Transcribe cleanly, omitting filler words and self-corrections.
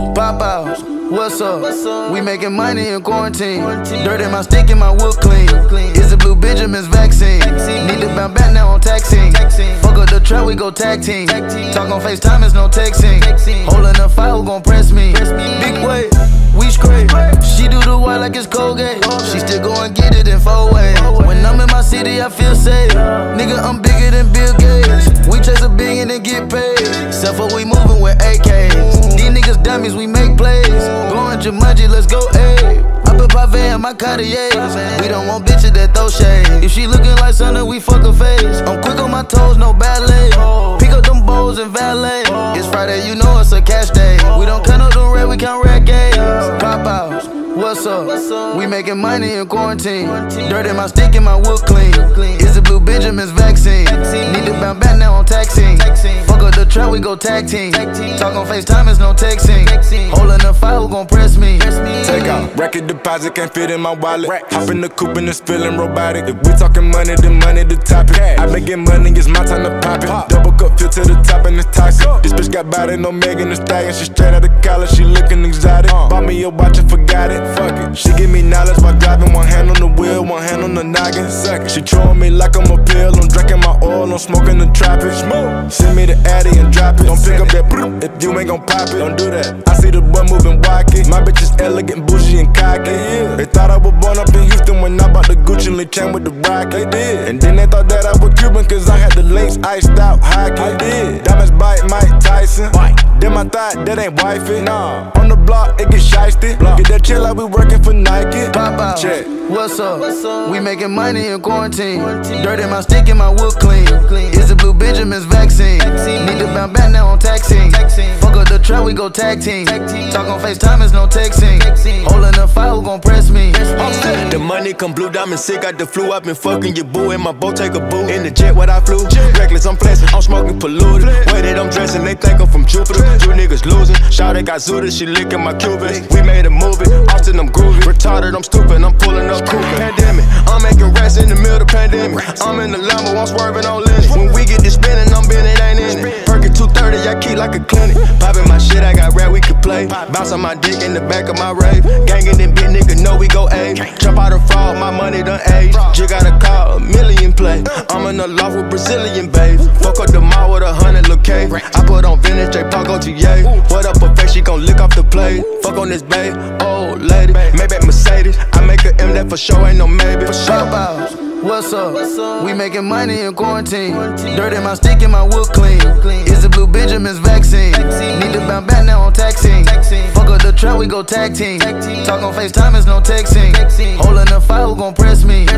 Pop out, what's up? We making money in quarantine. Dirt in my stick and my wood clean. Is it Blue Benjamin's vaccine? Need to bounce back now on taxing. Fuck up the trap, we go tag team. Talk on FaceTime, it's no texting. Holding the fire, who gon' press me? Big weight, we scrape. She do the white like it's Colgate. She still go and get it in 4 ways. When I'm in my city, I feel safe. Nigga, I'm bigger than Bill Gates. We chase $1 billion and get paid. Except for we moving with AKs. These niggas dummies, we make plays. Going Jumanji, let's go, ayy. I put Pave in my Cartiers. We don't want bitches that throw shade. If she looking like something, we fuck her face. I'm quick on my toes, no ballet. Pick up them bowls and valet. It's Friday, you know it's a cash day. We don't count up the red, we count red games. Pop out, what's up? We making money in quarantine. Dirt in my stick and my wood clean. Is it Blue Benjamin's vaccine? Need to bounce back now on taxing. Fuck up the trap, we go tag team. Talk on FaceTime, it's no texting. Holding the fire, who gon' press me? Take out, record deposit can't fit in my wallet. Hop in the coupe and it's feeling robotic. If we talking money, then money the topic. I been getting money, it's my time to pop it. Double cup, fill to the top and it's toxic. This bitch got body, no Megan Thee Stallion. She straight out of college, she looking exotic. Bought me a watch and forgot it, fuck it. She give me knowledge while driving, one hand on the wheel, one hand on the noggin. Second, she throwing me like I'm a pill. I'm drinking my oil, I'm smoking the tropic. Smoke, send me the Addy and drop it. Don't pick up that if you ain't gon' pop it. Don't do that. I see the boy moving wacky. My bitch is elegant, bougie and cocky. They thought I was born up in Houston when I bought the Gucci Lee chain with the rock. They did. And then they thought that I was Cuban cause I had the links iced out hockey. I did. Diamonds bite Mike Tyson. Then I thought that ain't wifey. Nah. On the block, it get shiesty. Get that chill like we working for Nike. Pop out, check. What's up? We making money in quarantine. Dirt in my stick and my wood clean. Is it Blue Benjamin's vaccine? Need to bounce back now on taxing. Fuck up the trap, we go tag team. Talk on FaceTime, it's no texting. Holding the fire, who gon' press me? The money come blue, diamond sick, got the flu. I been fucking your boo in my boat, take a boo. In the jet, what I flew. Reckless, I'm flexing, I'm smoking polluted. Way that I'm dressing, they think I'm from Jupiter. You niggas losing. Shawty got zooted, she licking my Cubans. We made a movie, Austin, I'm groovy. Retarded, I'm stupid, I'm pulling up cool. Pandemic, I'm making rats in the middle of the pandemic. I'm in the Lambo, I'm swerving on Lennox. When we get this spinning, I'm bending, it ain't in it. Perkin 230, I keep like a clinic. Popping my shit, I got rap, we can play. Bounce on my dick in the back of my rave. Gangin' them big nigga, know we go A. Jump out of fraud, my money done age. Just got a call, $1 million play. I'm in the loft with Brazilian babes. Fuck up the mall with 100 look K. I put on vintage, J Paco TA. What up her face, she gon' lick off the plate. Fuck on this babe, old lady. Maybach Mercedes, I make a M, that for sure ain't no maybe. Pop out, what's up? We making money in quarantine. Dirt in my stick and my wood clean. Is it Blue Benjamin's vaccine? Need to bounce back now on taxing. Fuck up the trap, we go tag team. Talk on FaceTime, it's no texting. Holding the fire, who gon' press me?